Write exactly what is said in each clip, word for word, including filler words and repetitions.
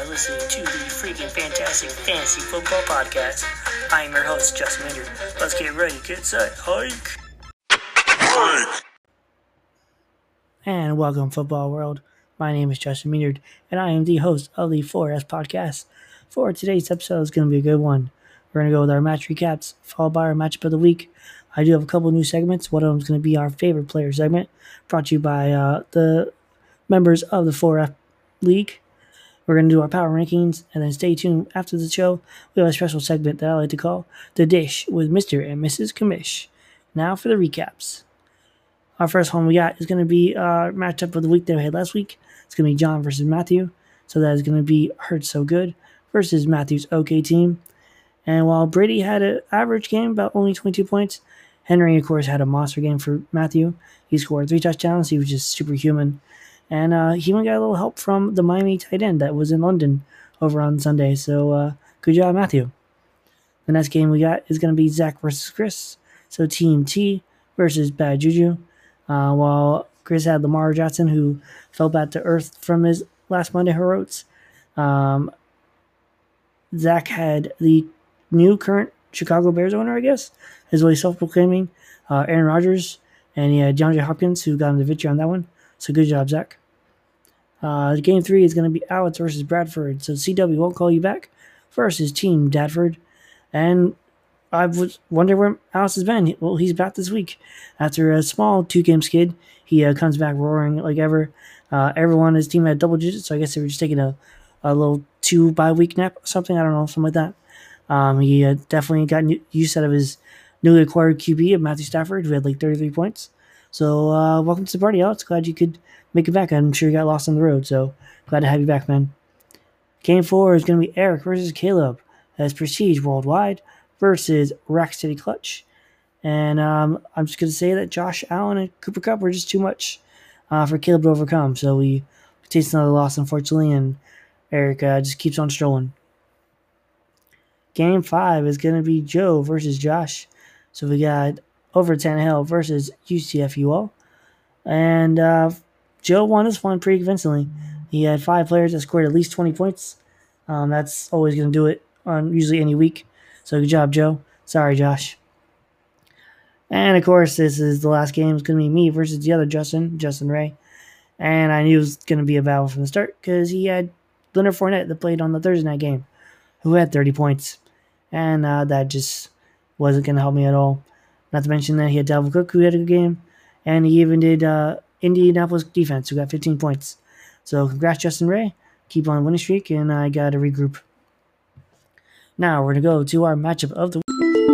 listening to the freaking fantastic fantasy football podcast. I am your host, Justin Maynard. Let's get ready, get set, hike! Hike! And welcome, football world. My name is Justin Maynard, and I am the host of the four S podcast. For today's episode, it's going to be a good one. We're going to go with our match recaps, followed by our matchup of the week. I do have a couple new segments. One of them is going to be our favorite player segment, brought to you by uh, the members of the four F League. We're going to do our power rankings, and then stay tuned after the show. We have a special segment that I like to call The Dish with Mister and Missus Commish. Now for the recaps. Our first one we got is going to be our matchup of the week that we had last week. It's going to be John versus Matthew. So that is going to be Hurt So Good versus Matthew's OK team. And while Brady had an average game, about only twenty-two points, Henry, of course, had a monster game for Matthew. He scored three touchdowns. He was just superhuman. And uh, he even got a little help from the Miami tight end that was in London over on Sunday. So uh, good job, Matthew. The next game we got is going to be Zach versus Chris. So Team T versus Bad Juju. Uh, while Chris had Lamar Jackson, who fell back to earth from his last Monday heroics. Um, Zach had the new current Chicago Bears owner, I guess, is what he's self-proclaiming, uh, Aaron Rodgers. And he had DeAndre Hopkins, who got him the victory on that one. So good job, Zach. Uh, game three is going to be Alex versus Bradford. So C W won't call you back versus Team Dadford. And I was wonder where Alex has been. Well, he's back this week. After a small two-game skid, he uh, comes back roaring like ever. Uh, everyone on his team had double digits, so I guess they were just taking a, a little two-bye-week nap or something. I don't know, something like that. Um, he uh, definitely got new, use out of his newly acquired Q B of Matthew Stafford, who had like thirty-three points. So uh, welcome to the party, Alex. Glad you could make it back. I'm sure you got lost on the road, so glad to have you back, man. Game four is going to be Eric versus Caleb as Prestige Worldwide versus Rack City Clutch. And um, I'm just going to say that Josh Allen and Cooper Kupp were just too much uh, for Caleb to overcome. So we taste another loss, unfortunately, and Eric uh, just keeps on strolling. Game five is going to be Joe versus Josh. So we got Over Tannehill versus U C F U L. And uh, Joe won this one pretty convincingly. He had five players that scored at least twenty points. Um, that's always going to do it on usually any week. So good job, Joe. Sorry, Josh. And, of course, this is the last game. It's going to be me versus the other Justin, Justin Ray. And I knew it was going to be a battle from the start because he had Leonard Fournette that played on the Thursday night game, who had thirty points. And uh, that just wasn't going to help me at all. Not to mention that he had Dalvin Cook, who had a good game. And he even did uh, Indianapolis defense, who got fifteen points. So congrats, Justin Ray. Keep on winning streak, and I got to regroup. Now we're going to go to our matchup of the week.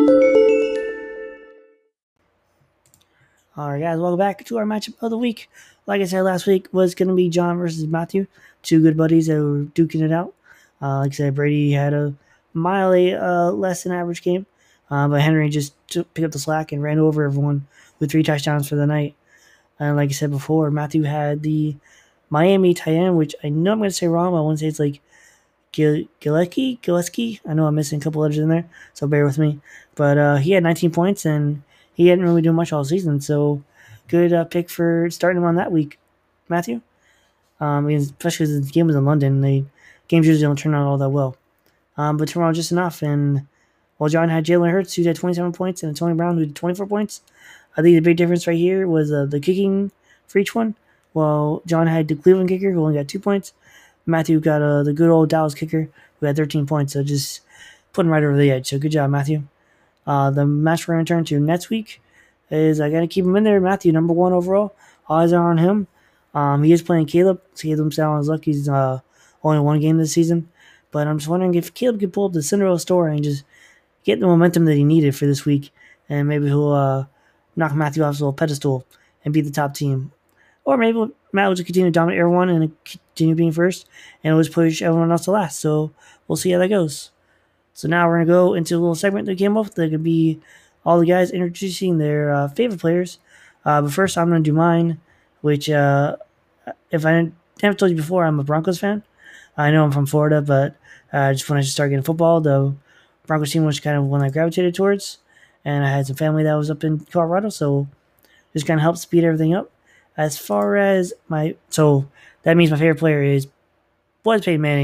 All right, guys, welcome back to our matchup of the week. Like I said last week, was going to be John versus Matthew, two good buddies that were duking it out. Uh, like I said, Brady had a mildly uh, less than average game, uh, but Henry just took, picked up the slack and ran over everyone with three touchdowns for the night. And like I said before, Matthew had the Miami tight end, which I know I'm going to say wrong, but I want to say it's like Gil- Gilecki, Gileski. I know I'm missing a couple letters in there, so bear with me. But uh, he had nineteen points, and he hadn't really done much all season, so good uh, pick for starting him on that week, Matthew. Um, especially because the game was in London, the games usually don't turn out all that well. Um, but tomorrow just enough, and while John had Jalen Hurts, who had twenty-seven points, and Tony Brown, who had twenty-four points, I think the big difference right here was uh, the kicking for each one. While John had the Cleveland kicker, who only got two points, Matthew got uh, the good old Dallas kicker, who had thirteen points, so just put him right over the edge. So good job, Matthew. Uh, the match we're going to turn to next week is I got to keep him in there. Matthew, number one overall. All eyes are on him. Um, he is playing Caleb. Caleb's down on his luck. He's uh, only one game this season. But I'm just wondering if Caleb could pull up the Cinderella story and just get the momentum that he needed for this week. And maybe he'll uh, knock Matthew off his little pedestal and be the top team. Or maybe Matt will just continue to dominate everyone and continue being first. And it'll just push everyone else to last. So we'll see how that goes. So now we're going to go into a little segment that came up that could be all the guys introducing their uh, favorite players. Uh, but first, I'm going to do mine, which, uh, if I haven't told you before, I'm a Broncos fan. I know I'm from Florida, but uh, just when I started getting football, the Broncos team was kind of one I gravitated towards. And I had some family that was up in Colorado, so just kind of helped speed everything up. As far as my – so that means my favorite player is was Peyton Manning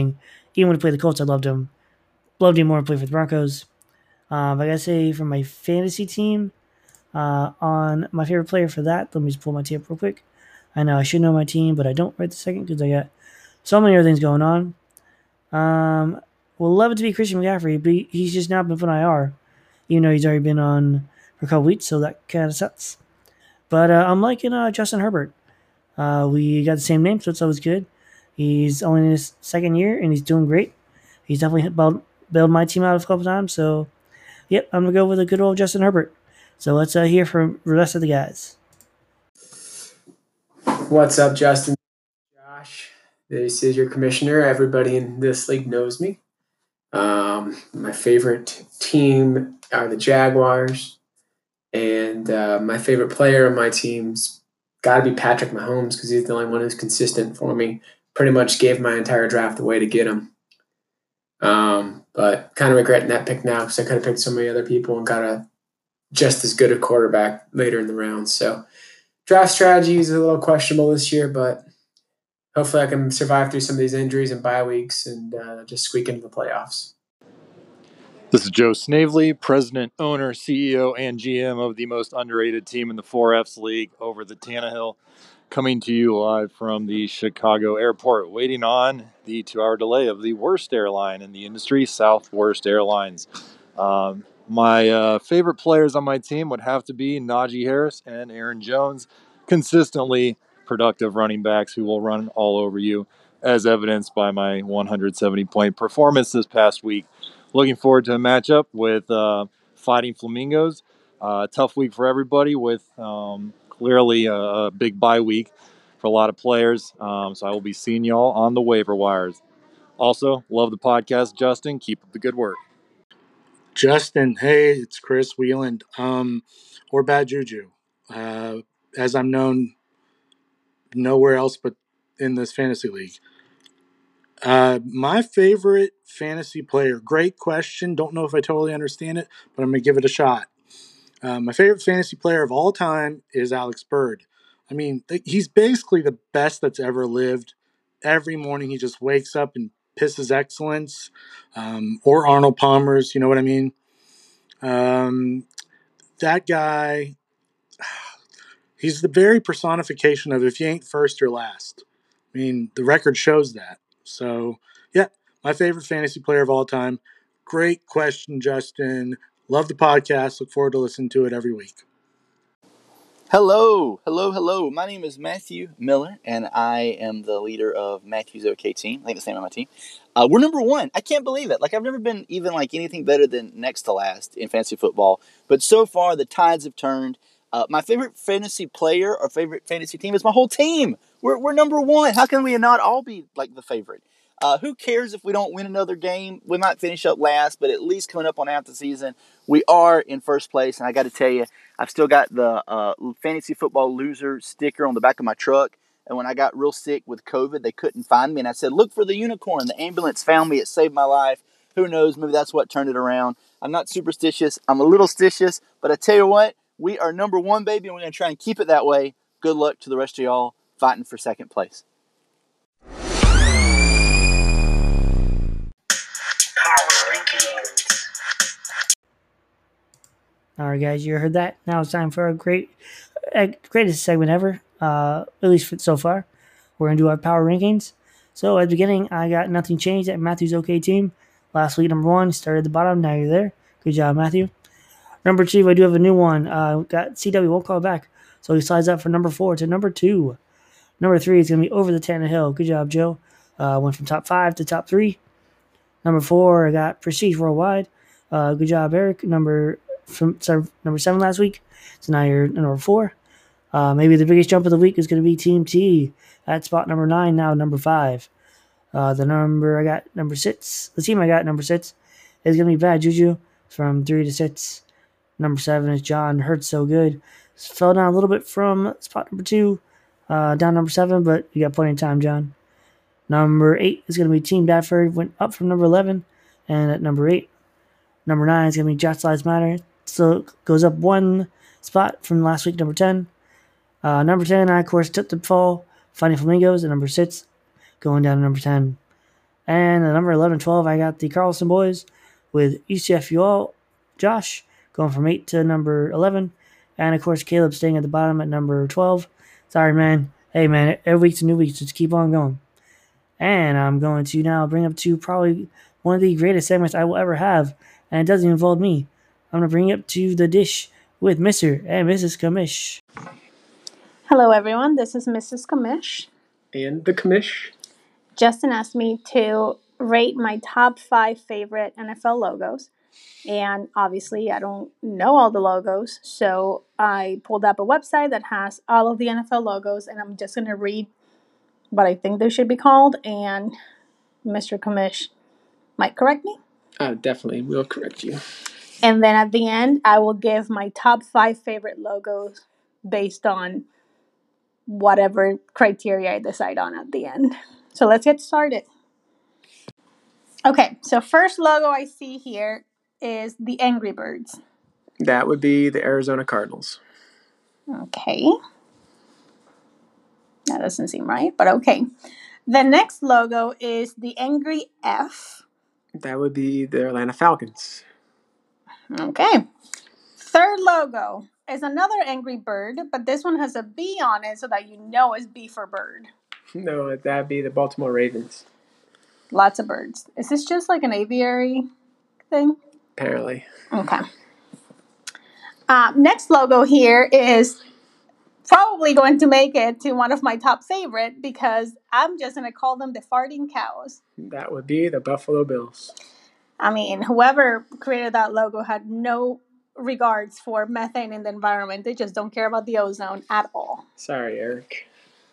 even when he played the Colts, I loved him. Loved him more when he played for the Broncos. Um, I gotta say, for my fantasy team, uh, on my favorite player for that, let me just pull my team up real quick. I know I should know my team, but I don't right this second because I got so many other things going on. Um, would love it to be Christian McCaffrey, but he, he's just now been put on I R, even though he's already been on for a couple weeks, so that kind of sucks. But uh, I'm liking uh, Justin Herbert. Uh, we got the same name, so it's always good. He's only in his second year, and he's doing great. He's definitely bailed, bailed my team out a couple times, so yep, I'm going to go with a good old Justin Herbert. So let's uh, hear from the rest of the guys. What's up, Justin? Josh, this is your commissioner. Everybody in this league knows me. Um, my favorite team are the Jaguars, and uh, my favorite player on my team's got to be Patrick Mahomes because he's the only one who's consistent for me. Pretty much gave my entire draft away to get him. Um, but kind of regretting that pick now because I could have picked so many other people and got a just as good a quarterback later in the round. So draft strategy is a little questionable this year, but hopefully I can survive through some of these injuries and bye weeks and uh, just squeak into the playoffs. This is Joe Snavely, president, owner, C E O, and G M of the most underrated team in the four Fs League, Over the Tannehill, coming to you live from the Chicago airport, waiting on the two-hour delay of the worst airline in the industry, Southwest Airlines. Um, my uh, favorite players on my team would have to be Najee Harris and Aaron Jones, consistently productive running backs who will run all over you, as evidenced by my one hundred seventy point performance this past week. Looking forward to a matchup with uh, Fighting Flamingos. Uh, tough week for everybody with um, clearly a, a big bye week for a lot of players. Um, so I will be seeing y'all on the waiver wires. Also, love the podcast, Justin. Keep up the good work. Justin, hey, it's Chris Wheeland, um, or Bad Juju. Uh, as I'm known nowhere else but in this fantasy league. Uh, my favorite fantasy player, great question. Don't know if I totally understand it, but I'm going to give it a shot. Uh, my favorite fantasy player of all time is Alex Bird. I mean, th- he's basically the best that's ever lived. Every morning he just wakes up and pisses excellence, um, or Arnold Palmer's, you know what I mean? Um, that guy, he's the very personification of if you ain't first, you're last. I mean, the record shows that. So, yeah, my favorite fantasy player of all time. Great question, Justin. Love the podcast. Look forward to listening to it every week. Hello, hello, hello. My name is Matthew Miller, and I am the leader of Matthew's OK Team. I think that's the name of my team. Uh, we're number one. I can't believe it. Like, I've never been even like anything better than next to last in fantasy football. But so far, the tides have turned. Uh, my favorite fantasy player or favorite fantasy team is my whole team. We're we're number one. How can we not all be like the favorite? Uh, who cares if we don't win another game? We might finish up last, but at least coming up on half the season, we are in first place. And I got to tell you, I've still got the uh, fantasy football loser sticker on the back of my truck. And when I got real sick with COVID, they couldn't find me. And I said, look for the unicorn. The ambulance found me. It saved my life. Who knows? Maybe that's what turned it around. I'm not superstitious. I'm a little stitious. But I tell you what, we are number one, baby, and we're going to try and keep it that way. Good luck to the rest of y'all fighting for second place. All right, guys, you heard that. Now it's time for our great, uh, greatest segment ever, uh, at least for, so far. We're going to do our power rankings. So at the beginning, I got nothing changed at Matthew's OK Team. Last week, number one, started at the bottom. Now you're there. Good job, Matthew. Number two, I do have a new one. Uh, got C W, won't call back. So he slides up from number four to number two. Number three is going to be Over the Tannehill. Good job, Joe. Uh, went from top five to top three. Number four, I got Prestige Worldwide. Uh, good job, Eric. Number from sorry, number seven last week. So now you're number four. Uh, maybe the biggest jump of the week is going to be Team T at spot number nine, now number five. Uh, the number I got, number six. The team I got, number six, is going to be Bad Juju from three to six. Number seven is John Hurts So Good. Fell down a little bit from spot number two, uh, down number seven, but you got plenty of time, John. Number eight is going to be Team Dadford. Went up from number eleven, and at number eight. Number nine is going to be Josh Lives Matter. So goes up one spot from last week, number ten. Uh, number ten, I, of course, took the fall. Fighting Flamingos at number six, going down to number ten. And the number eleven twelve, I got the Carlson boys with E C F U All, Josh, going from eight to number eleven. And, of course, Caleb staying at the bottom at number twelve. Sorry, man. Hey, man, every week's a new week, so just keep on going. And I'm going to now bring up to probably one of the greatest segments I will ever have, and it doesn't involve me. I'm going to bring it up to the dish with Mister and Missus Kamish. Hello, everyone. This is Missus Kamish. And the commish. Justin asked me to rate my top five favorite N F L logos. And obviously, I don't know all the logos. So I pulled up a website that has all of the N F L logos. And I'm just going to read what I think they should be called. And Mister Kamish might correct me. Uh, definitely will correct you. And then at the end, I will give my top five favorite logos based on whatever criteria I decide on at the end. So let's get started. Okay, so first logo I see here is the Angry Birds. That would be the Arizona Cardinals. Okay. That doesn't seem right, but okay. The next logo is the Angry F. That would be the Atlanta Falcons. Okay. Third logo is another Angry Bird, but this one has a B on it so that you know it's B for bird. No, that'd be the Baltimore Ravens. Lots of birds. Is this just like an aviary thing? Apparently. Okay. Uh, next logo here is probably going to make it to one of my top favorite because I'm just going to call them the farting cows. That would be the Buffalo Bills. I mean, whoever created that logo had no regards for methane in the environment. They just don't care about the ozone at all. Sorry, Eric.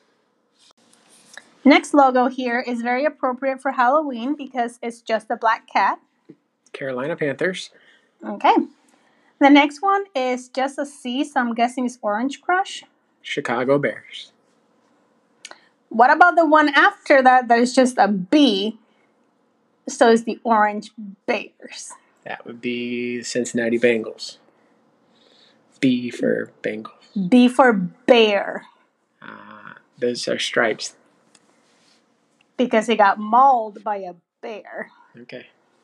Next logo here is very appropriate for Halloween because it's just a black cat. Carolina Panthers. Okay. The next one is just a C, so I'm guessing it's Orange Crush. Chicago Bears. What about the one after that that is just a B? So it's the Orange Bears. That would be the Cincinnati Bengals. B for Bengals. B for bear. Uh, those are stripes. Because he got mauled by a bear. Okay.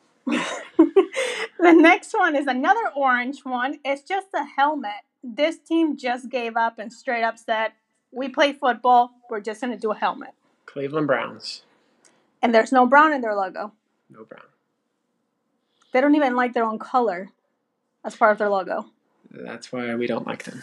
The next one is another orange one. It's just a helmet. This team just gave up and straight up said, we play football, we're just going to do a helmet. Cleveland Browns. And there's no brown in their logo. No brown. They don't even like their own color as part of their logo. That's why we don't like them.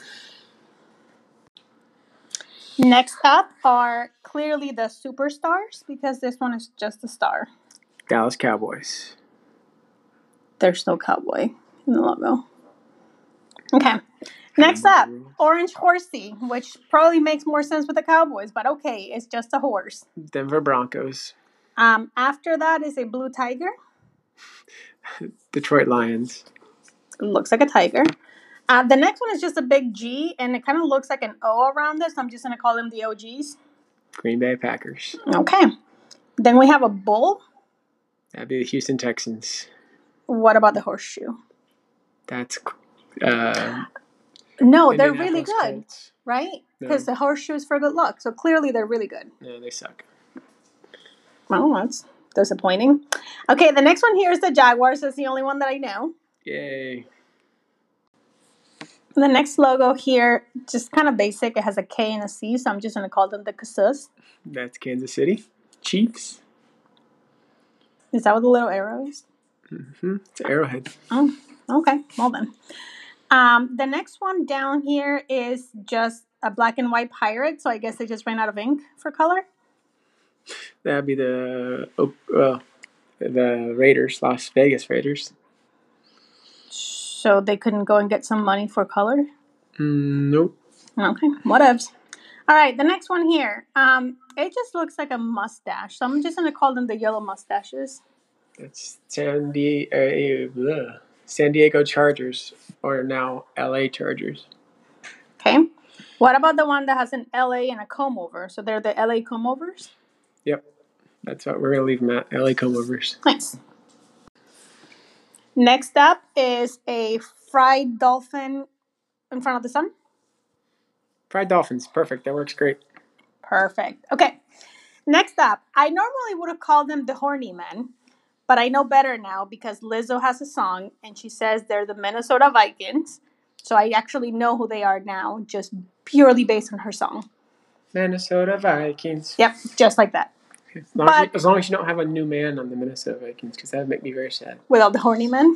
Next up are clearly the superstars because this one is just a star. Dallas Cowboys. There's no cowboy in the logo. Okay. Next up, Orange Horsey, which probably makes more sense with the Cowboys, but okay, it's just a horse. Denver Broncos. Um, after that is a blue tiger. Detroit Lions. Looks like a tiger. Uh, the next one is just a big G, and it kind of looks like an O around this. So I'm just going to call them the O Gs. Green Bay Packers. Okay. Then we have a bull. That'd be the Houston Texans. What about the horseshoe? That's uh, no, they're really good, Colts. Right? No. Because the horseshoe is for good luck. So clearly they're really good. No, they suck. Well, that's disappointing. Okay, the next one here is the Jaguars. That's the only one that I know. Yay. The next logo here, just kind of basic. It has a K and a C, so I'm just going to call them the Casus. That's Kansas City. Chiefs. Is that what the little arrow is? Mm-hmm. It's Arrowhead. Oh, okay. Well then. Um, the next one down here is just a black and white pirate, so I guess they just ran out of ink for color. That'd be the oh, well, the Raiders, Las Vegas Raiders. So they couldn't go and get some money for color? Mm, nope. Okay, whatevs. All right, the next one here. Um, it just looks like a mustache, so I'm just going to call them the yellow mustaches. That's San Diego, uh, San Diego Chargers, or now L A Chargers. Okay. What about the one that has an L A and a comb over? So they're the L A comb overs? Yep. That's what we're going to leave them at, L A comb overs. Nice. Next up is a fried dolphin in front of the sun. Fried Dolphins. Perfect. That works great. Perfect. Okay. Next up, I normally would have called them the Horny Men, but I know better now because Lizzo has a song and she says they're the Minnesota Vikings. So I actually know who they are now, just purely based on her song. Minnesota Vikings. Yep, just like that. As long, But- as, you, as long as you don't have a new man on the Minnesota Vikings, because that would make me very sad. Without the Horny Men.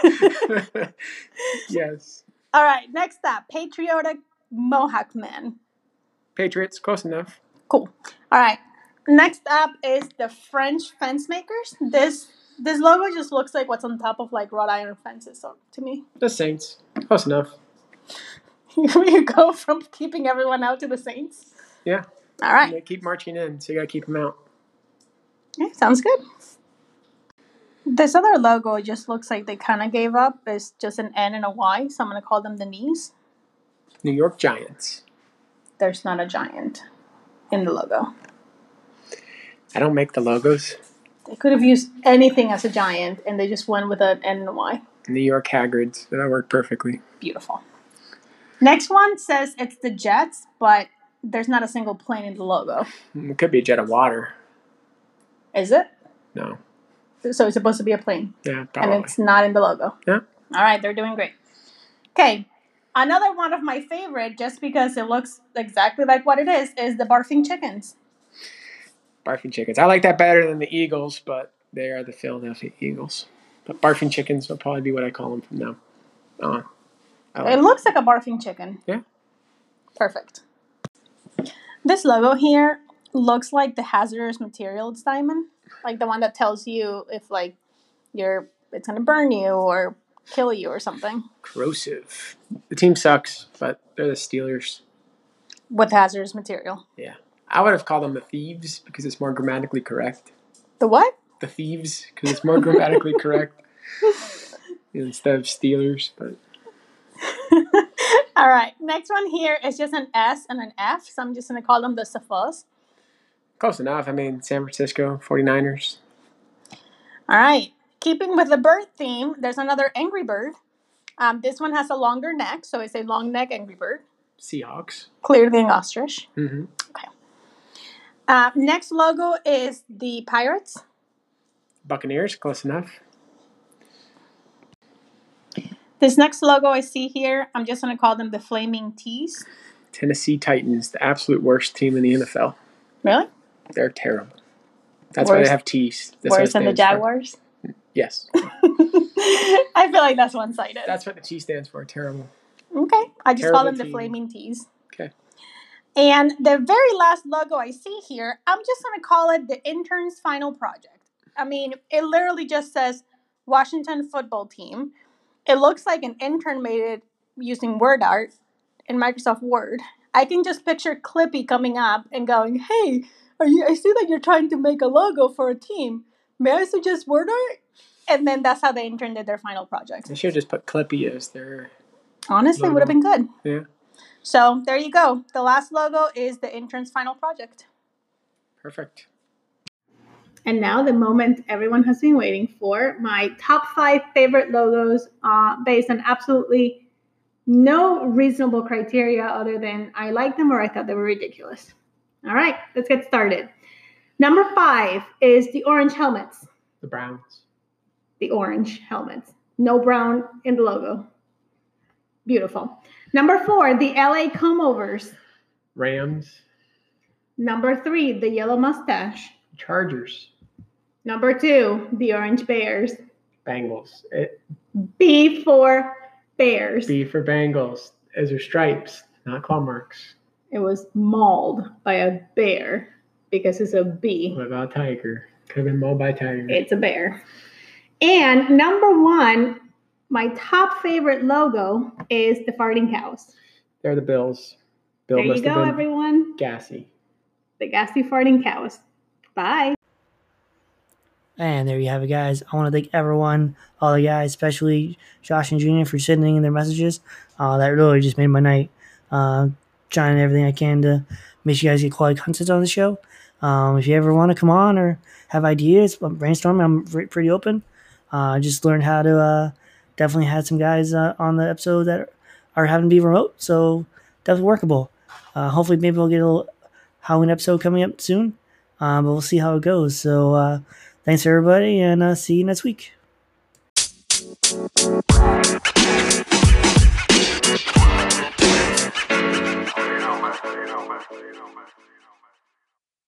Yes. All right, next up, Patriotic Mohawk Men. Patriots, close enough. Cool. All right. Next up is the French Fence Makers. This this logo just looks like what's on top of like wrought iron fences. So to me, The Saints, close enough. you go from keeping everyone out to the Saints. Yeah. All right. They keep marching in, so you got to keep them out. Yeah, sounds good. This other logo just looks like they kind of gave up. It's just an N and a Y, so I'm gonna call them the knees. New York Giants. There's not a giant in the logo. I don't make the logos. They could have used anything as a giant, and they just went with an N and a Y. New York Hagrids. That worked perfectly. Beautiful. Next one says it's the Jets, but there's not a single plane in the logo. It could be a jet of water. Is it? No. So it's supposed to be a plane, Yeah, probably. and it's not in the logo. Yeah. All right, they're doing great. Okay, another one of my favorite, just because it looks exactly like what it is, is the Barfing Chickens. Barfing Chickens. I like that better than the Eagles, but they are the Philadelphia Eagles. But Barfing Chickens will probably be what I call them from now on. I like It looks like a barfing chicken. Yeah. Perfect. This logo here looks like the hazardous materials diamond, like the one that tells you if like you're it's gonna burn you or kill you or something. corrosive. The team sucks, but they're the Steelers. With hazardous material. Yeah. I would have called them the Thieves because it's more grammatically correct. The what? The Thieves because it's more grammatically correct instead of Steelers. But All right. Next one here is just an S and an F, so I'm just gonna call them the Safas. close enough. I mean, San Francisco forty-niners. All right. Keeping with the bird theme, there's another Angry Bird. Um, this one has a longer neck, so it's a long neck Angry Bird. Seahawks. Clearly an ostrich. Mm-hmm. Uh, next logo is the Pirates. Buccaneers. Close enough. This next logo I see here, I'm just going to call them the Flaming Tees. Tennessee Titans, the absolute worst team in the N F L. Really? They're terrible. That's why Worse- they have T's. That's what it Worse than the stands for. Jaguars? Yes. I feel like that's one-sided. That's what the T stands for. Terrible. Okay. I just call Terrible them the team. Flaming Tees. Okay. And the very last logo I see here, I'm just going to call it the Intern's Final Project. I mean, it literally just says Washington Football Team. It looks like an intern made it using word art in Microsoft Word. I can just picture Clippy coming up and going, "Hey, are you? I see that you're trying to make a logo for a team. May I suggest word art?" And then that's how the intern did their final project. They should have just put Clippy as their. Honestly, would have been good. Yeah. So there you go. The last logo is the intern's final project. Perfect. And now the moment everyone has been waiting for, my top five favorite logos uh, based on absolutely no reasonable criteria other than I like them or I thought they were ridiculous. All right, let's get started. Number five is the orange helmets. The Browns. The orange helmets. No brown in the logo. Beautiful. Number four, the L A Comeovers. Rams. Number three, the yellow mustache. Chargers. Number two, the orange bears. Bengals. It, B for bears. B for Bengals. Those are stripes, not claw marks. It was mauled by a bear because it's a B. What about Tiger? Could have been mauled by Tiger. It's a bear. And number one, my top favorite logo is the farting cows. They're the Bills. Bill There you must have go, been everyone. gassy. The gassy farting cows. Bye. And there you have it, guys. I want to thank everyone, all the guys, especially Josh and Junior, for sending in their messages. Uh, that really just made my night. Uh, trying everything I can to make sure you guys get quality content on the show. Um, if you ever want to come on or have ideas, brainstorming, I'm re- pretty open. I uh, just learned how to uh, definitely had some guys uh, on the episode that are having to be remote, so definitely workable. Uh, hopefully, maybe we'll get a little Halloween episode coming up soon. Um, but we'll see how it goes. So uh, thanks everybody, and uh, see you next week.